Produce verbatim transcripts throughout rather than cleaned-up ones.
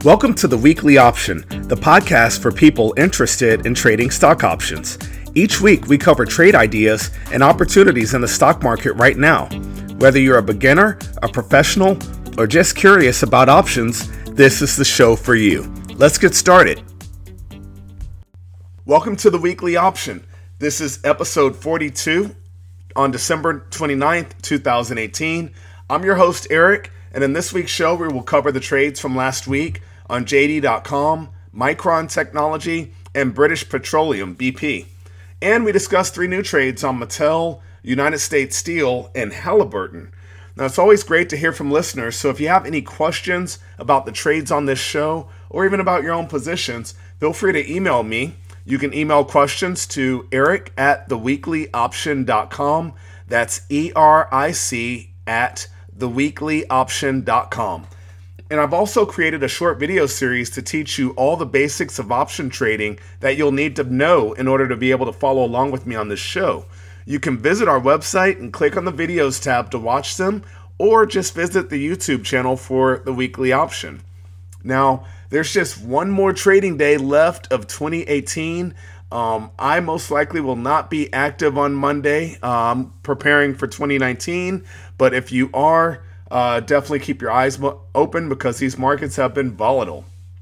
Welcome to The Weekly Option, the podcast for people interested in trading stock options. Each week, we cover trade ideas and opportunities in the stock market right now. Whether you're a beginner, a professional, or just curious about options, this is the show for you. Let's get started. Welcome to The Weekly Option. This is episode forty-two on December twenty-ninth, twenty eighteen. I'm your host, Eric, and in this week's show, we will cover the trades from last week on J D dot com, Micron Technology, and British Petroleum, B P. And we discuss three new trades on Mattel, United States Steel, and Halliburton. Now, it's always great to hear from listeners, so if you have any questions about the trades on this show, or even about your own positions, feel free to email me. You can email questions to eric at the weekly option dot com. That's E R I C at the weekly option dot com. And I've also created a short video series to teach you all the basics of option trading that you'll need to know in order to be able to follow along with me on this show. You can visit our website and click on the videos tab to watch them, or just visit the YouTube channel for the weekly option. Now, there's just one more trading day left of twenty eighteen. Um, I most likely will not be active on Monday, um, preparing for twenty nineteen. But if you are, uh, definitely keep your eyes mo- open because these markets have been volatile.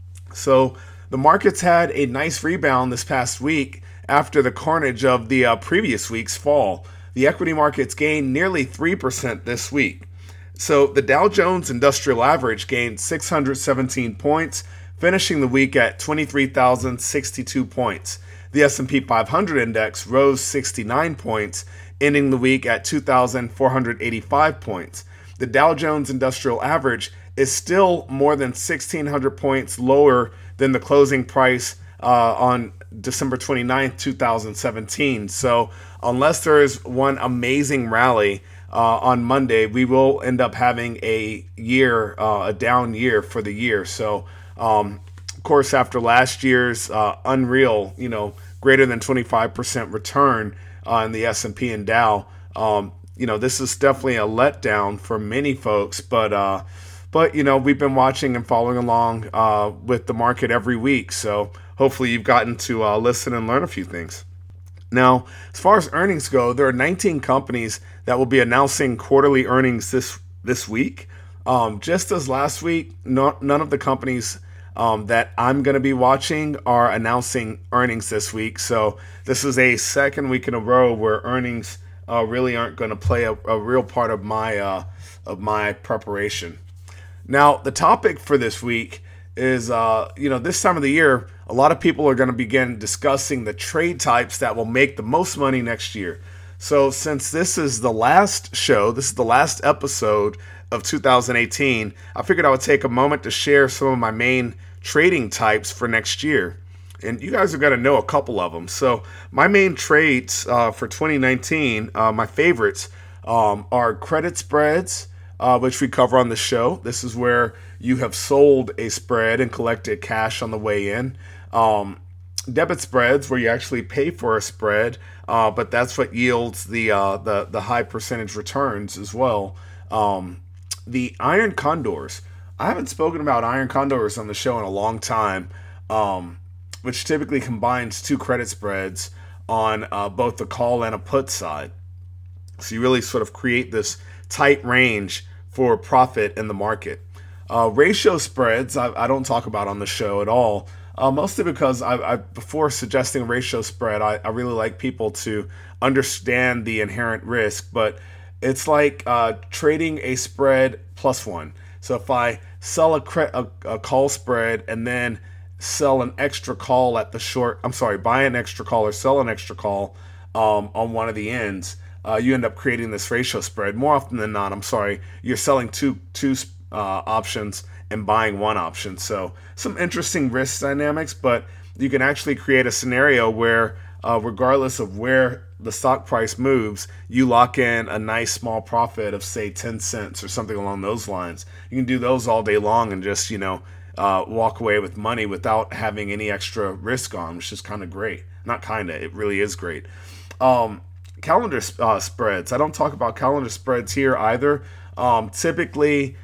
So the markets had a nice rebound this past week after the carnage of the uh, previous week's fall. The equity markets gained nearly three percent this week. So the Dow Jones Industrial Average gained six hundred seventeen points, finishing the week at twenty-three thousand sixty-two points. The S and P five hundred index rose sixty-nine points, ending the week at two thousand four hundred eighty-five points. The Dow Jones Industrial Average is still more than sixteen hundred points lower than the closing price uh, on December twenty-ninth, twenty seventeen. So unless there is one amazing rally uh, on Monday, we will end up having a year, uh, a down year for the year. So, um, of course, after last year's uh, unreal, you know, greater than twenty-five percent return uh, in the S and P and Dow, um, you know, this is definitely a letdown for many folks. But, uh, but you know, we've been watching and following along uh, with the market every week. So hopefully you've gotten to uh, listen and learn a few things. Now, as far as earnings go, there are nineteen companies that will be announcing quarterly earnings this this week. Um, just as last week, no, none of the companies um, that I'm going to be watching are announcing earnings this week. So this is a second week in a row where earnings uh, really aren't going to play a, a real part of my uh, of my preparation. Now, the topic for this week is, uh, you know, this time of the year, a lot of people are going to begin discussing the trade types that will make the most money next year. So since this is the last show, this is the last episode of two thousand eighteen, I figured I would take a moment to share some of my main trading types for next year. And you guys are going to know a couple of them. So my main trades uh, for twenty nineteen, uh, my favorites, um, are credit spreads, uh, which we cover on the show. This is where you have sold a spread and collected cash on the way in. Um, debit spreads, where you actually pay for a spread, uh, but that's what yields the uh, the the high percentage returns as well. Um, the iron condors. I haven't spoken about iron condors on the show in a long time, um, which typically combines two credit spreads on uh, both the call and a put side. So you really sort of create this tight range for profit in the market. Uh, ratio spreads, I, I don't talk about on the show at all, uh, mostly because I, I, before suggesting a ratio spread, I, I really like people to understand the inherent risk, but it's like uh, trading a spread plus one. So if I sell a, cre- a, a call spread and then sell an extra call at the short, I'm sorry, buy an extra call or sell an extra call um, on one of the ends, uh, you end up creating this ratio spread. More often than not, I'm sorry, you're selling two two uh, options and buying one option. So some interesting risk dynamics, but you can actually create a scenario where uh, regardless of where the stock price moves, you lock in a nice small profit of say ten cents or something along those lines. You can do those all day long and just, you know, uh, walk away with money without having any extra risk on, which is kind of great. Not kind of, it really is great. Um, calendar uh, spreads. I don't talk about calendar spreads here either. Um, typically,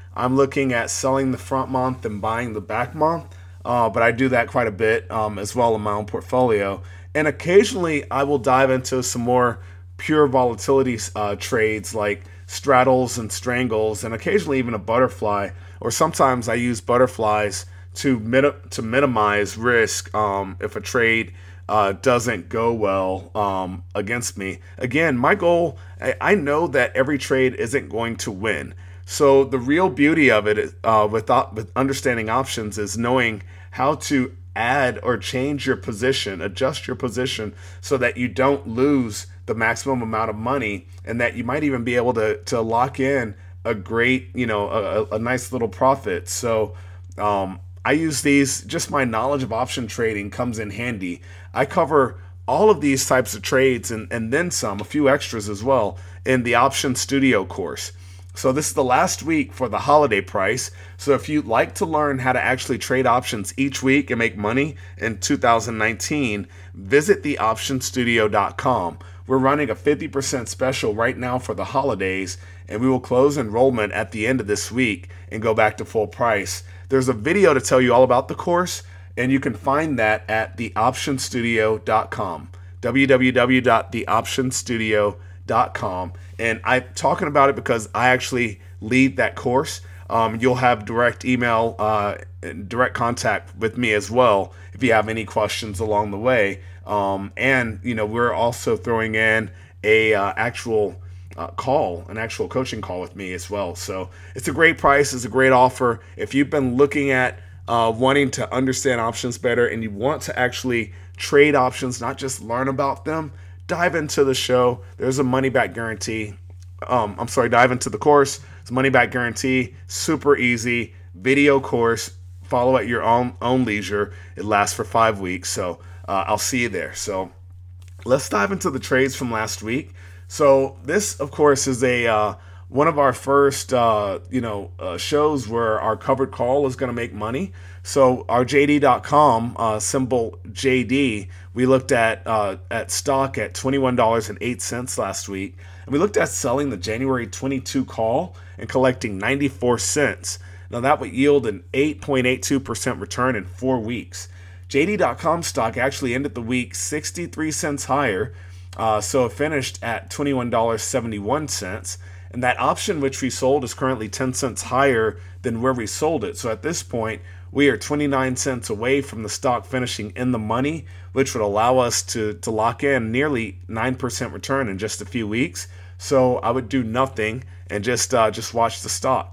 I'm looking at selling the front month and buying the back month. Uh, but I do that quite a bit um, as well in my own portfolio. And occasionally I will dive into some more pure volatility uh, trades like straddles and strangles, and occasionally even a butterfly. Or sometimes I use butterflies to mit- to minimize risk um, if a trade uh, doesn't go well um, against me. Again, my goal, I, I know that every trade isn't going to win. So the real beauty of it uh, with, with understanding options is knowing how to add or change your position, adjust your position so that you don't lose the maximum amount of money, and that you might even be able to, to lock in a great, you know, a, a nice little profit. So um, I use these, just my knowledge of option trading comes in handy. I cover all of these types of trades and, and then some, a few extras as well, in the Option Studio course. So this is the last week for the holiday price. So if you'd like to learn how to actually trade options each week and make money in two thousand nineteen, visit the option studio dot com. We're running a fifty percent special right now for the holidays, and we will close enrollment at the end of this week and go back to full price. There's a video to tell you all about the course, and you can find that at the option studio dot com, w w w dot the option studio dot com. And I'm talking about it because I actually lead that course. Um, you'll have direct email, uh, direct contact with me as well if you have any questions along the way. Um, and you know, we're also throwing in a uh, actual uh, call, an actual coaching call with me as well. So it's a great price, it's a great offer. If you've been looking at uh, wanting to understand options better and you want to actually trade options, not just learn about them, dive into the show. There's a money back guarantee. Um, I'm sorry, dive into the course. It's a money back guarantee. Super easy video course. Follow at your own own leisure. It lasts for five weeks. So uh, I'll see you there. So let's dive into the trades from last week. So this, of course, is a uh, one of our first uh, you know uh, shows where our covered call is going to make money. So our J D dot com uh, symbol J D, we looked at uh, at stock at twenty-one dollars and eight cents last week, and we looked at selling the January twenty-two call and collecting ninety-four cents. Now that would yield an eight point eight two percent return in four weeks. J D dot com stock actually ended the week sixty-three cents higher, uh, so it finished at twenty-one dollars and seventy-one cents. And that option which we sold is currently ten cents higher than where we sold it. So at this point, we are twenty-nine cents away from the stock finishing in the money, which would allow us to, to lock in nearly nine percent return in just a few weeks. So I would do nothing and just uh, just watch the stock.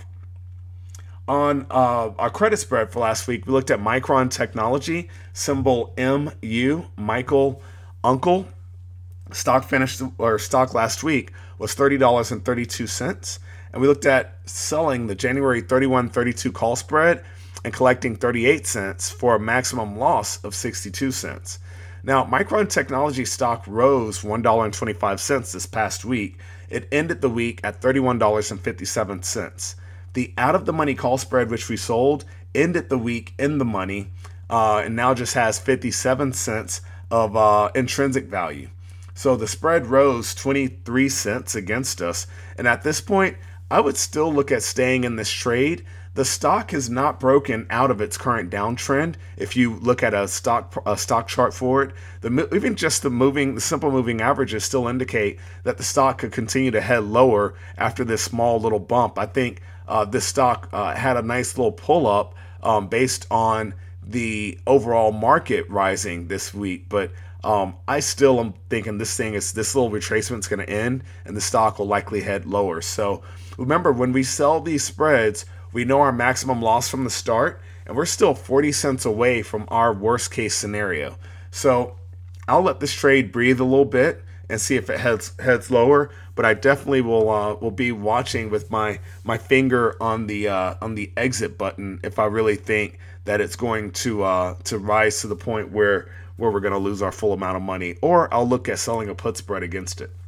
On uh, our credit spread for last week, we looked at Micron Technology, symbol M U, Michael Uncle. Stock finished, or stock last week was thirty dollars and thirty-two cents. And we looked at selling the January thirty-one thirty-two call spread and collecting thirty-eight cents for a maximum loss of sixty-two cents. Now, Micron Technology stock rose one dollar and twenty-five cents this past week. It ended the week at thirty-one dollars and fifty-seven cents. The out-of-the-money call spread, which we sold, ended the week in the money uh, and now just has fifty-seven cents of uh, intrinsic value. So the spread rose twenty-three cents against us. And at this point, I would still look at staying in this trade. The stock has not broken out of its current downtrend. If you look at a stock a stock chart for it, the, even just the moving, the simple moving averages still indicate that the stock could continue to head lower after this small little bump. I think uh, this stock uh, had a nice little pull up um, based on the overall market rising this week, but Um, I still am thinking this thing is this little retracement is going to end and the stock will likely head lower. So remember, when we sell these spreads, we know our maximum loss from the start, and we're still forty cents away from our worst case scenario. So I'll let this trade breathe a little bit and see if it heads heads lower. But I definitely will uh, will be watching with my my finger on the uh, on the exit button if I really think that it's going to uh, to rise to the point where. where we're going to lose our full amount of money, or I'll look at selling a put spread against it.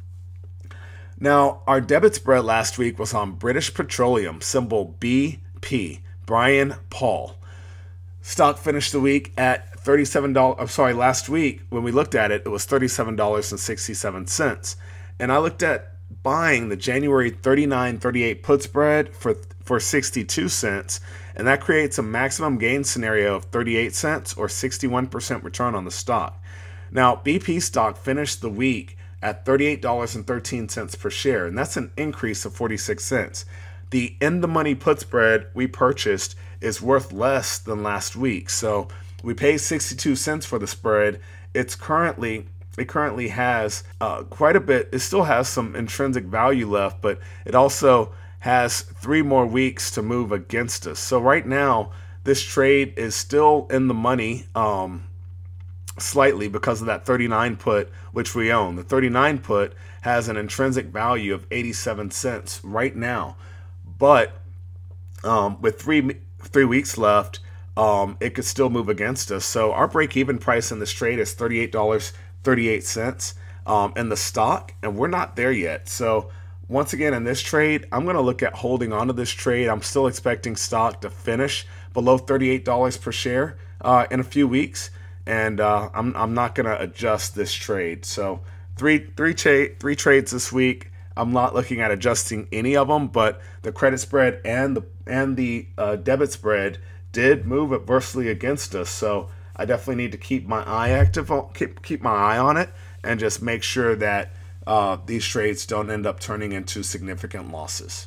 Now, our debit spread last week was on British Petroleum, symbol B P, Brian Paul. Stock finished the week at thirty-seven dollars. I'm sorry, last week when we looked at it, it was thirty-seven dollars and sixty-seven cents. And I looked at buying the January thirty-nine thirty-eight put spread for for sixty-two cents, and that creates a maximum gain scenario of thirty-eight cents or sixty-one percent return on the stock. Now, B P stock finished the week at thirty-eight dollars and thirteen cents per share, and that's an increase of forty-six cents. The in-the-money put spread we purchased is worth less than last week, so we paid sixty-two cents for the spread. It's currently it currently has uh, quite a bit. It still has some intrinsic value left, but it also has three more weeks to move against us. So right now, this trade is still in the money um, slightly because of that thirty-nine put, which we own. The thirty-nine put has an intrinsic value of eighty-seven cents right now, but um, with three three weeks left, um, it could still move against us. So our break-even price in this trade is thirty-eight dollars and thirty-eight cents um, in the stock, and we're not there yet. So once again, in this trade, I'm going to look at holding on to this trade. I'm still expecting stock to finish below thirty-eight dollars per share uh, in a few weeks, and uh, I'm I'm not going to adjust this trade. So three three tra- three trades this week. I'm not looking at adjusting any of them, but the credit spread and the and the uh, debit spread did move adversely against us. So I definitely need to keep my eye active, on, keep keep my eye on it, and just make sure that uh, these trades don't end up turning into significant losses.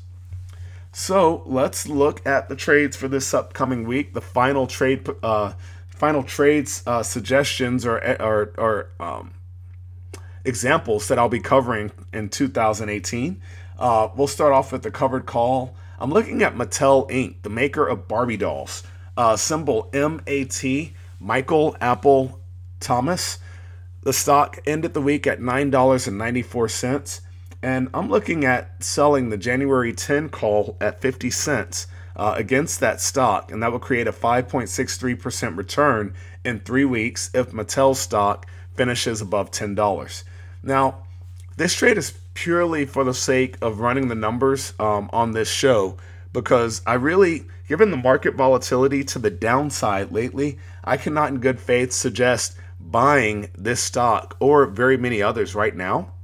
So let's look at the trades for this upcoming week. The final trade, uh, final trades uh, suggestions or or, or um, examples that I'll be covering in two thousand eighteen. Uh, we'll start off with the covered call. I'm looking at Mattel Incorporated, the maker of Barbie dolls. Uh, symbol M A T, Michael Apple Thomas. The stock ended the week at nine dollars and ninety-four cents. And I'm looking at selling the January tenth call at fifty cents uh, against that stock. And that will create a five point six three percent return in three weeks if Mattel stock finishes above ten dollars. Now, this trade is purely for the sake of running the numbers um, on this show, because I really, given the market volatility to the downside lately, I cannot in good faith suggest buying this stock or very many others right now.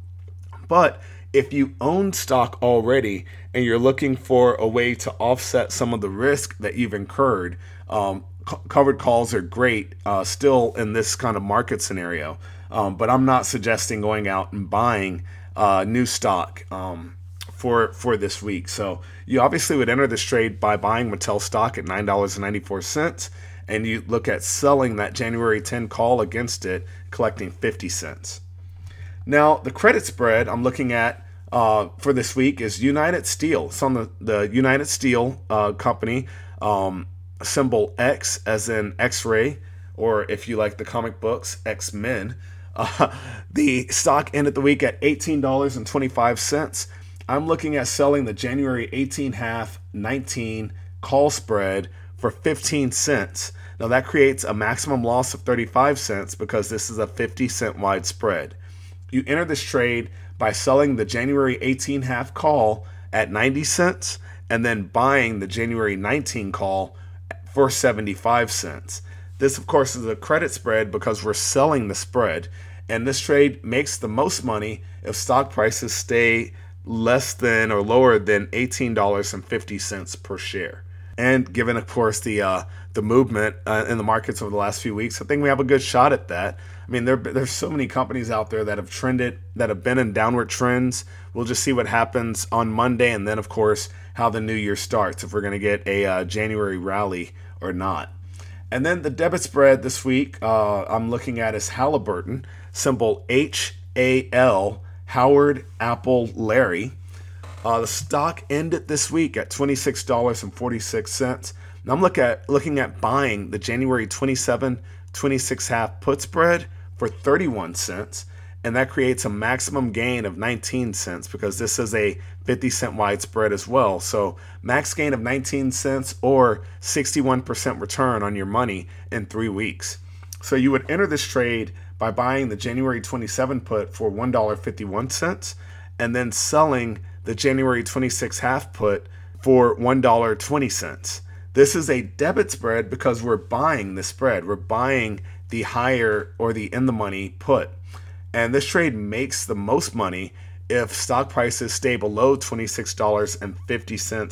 But if you own stock already and you're looking for a way to offset some of the risk that you've incurred, um, co- covered calls are great uh, still in this kind of market scenario. Um, but I'm not suggesting going out and buying uh, new stock um, for for this week. So you obviously would enter this trade by buying Mattel stock at nine dollars and ninety-four cents, and you look at selling that January tenth call against it, collecting fifty cents. Now, the credit spread I'm looking at uh, for this week is United Steel. It's on the, the United Steel uh, company, um, symbol X as in X-ray, or if you like the comic books, X-Men. Uh, the stock ended the week at eighteen dollars and twenty-five cents. I'm looking at selling the January eighteenth half nineteen call spread for fifteen cents. Now that creates a maximum loss of thirty-five cents because this is a fifty cent wide spread. You enter this trade by selling the January eighteenth half call at ninety cents and then buying the January nineteenth call for seventy-five cents. This, of course, is a credit spread because we're selling the spread, and this trade makes the most money if stock prices stay less than or lower than eighteen dollars and fifty cents per share. And given, of course, the uh, the movement uh, in the markets over the last few weeks, I think we have a good shot at that. I mean, there there's so many companies out there that have trended, that have been in downward trends. We'll just see what happens on Monday, and then, of course, how the new year starts, if we're going to get a uh, January rally or not. And then the debit spread this week uh, I'm looking at is Halliburton, symbol H A L, Howard Apple Larry. Uh, the stock ended this week at twenty-six dollars and forty-six cents. Now I'm look at, looking at buying the January twenty-seventh twenty-six half put spread for thirty-one cents. And that creates a maximum gain of nineteen cents because this is a fifty cent wide spread as well. So max gain of nineteen cents or sixty-one percent return on your money in three weeks. So you would enter this trade by buying the January twenty-seventh put for one dollar and fifty-one cents and then selling the January twenty-sixth half put for one dollar and twenty cents. This is a debit spread because we're buying the spread. We're buying the higher or the in the money put. And this trade makes the most money if stock prices stay below twenty-six dollars and fifty cents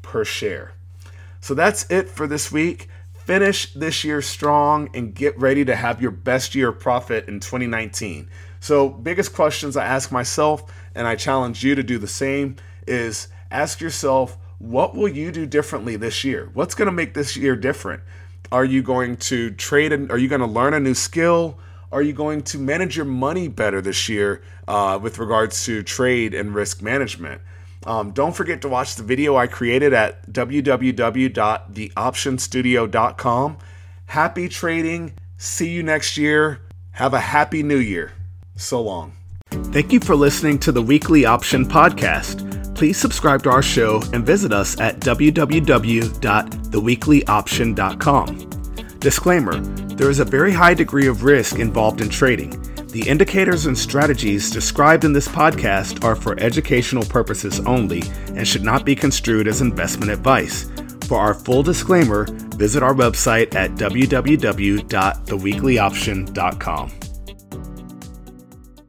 per share. So that's it for this week. Finish this year strong and get ready to have your best year of profit in twenty nineteen. So biggest questions I ask myself, and I challenge you to do the same, is ask yourself, what will you do differently this year? What's going to make this year different? Are you going to trade? Are you going to learn a new skill? Are you going to manage your money better this year uh, with regards to trade and risk management? Um, don't forget to watch the video I created at w w w dot the option studio dot com. Happy trading. See you next year. Have a happy new year. So long. Thank you for listening to the Weekly Option Podcast. Please subscribe to our show and visit us at w w w dot the weekly option dot com. Disclaimer, there is a very high degree of risk involved in trading. The indicators and strategies described in this podcast are for educational purposes only and should not be construed as investment advice. For our full disclaimer, visit our website at w w w dot the weekly option dot com.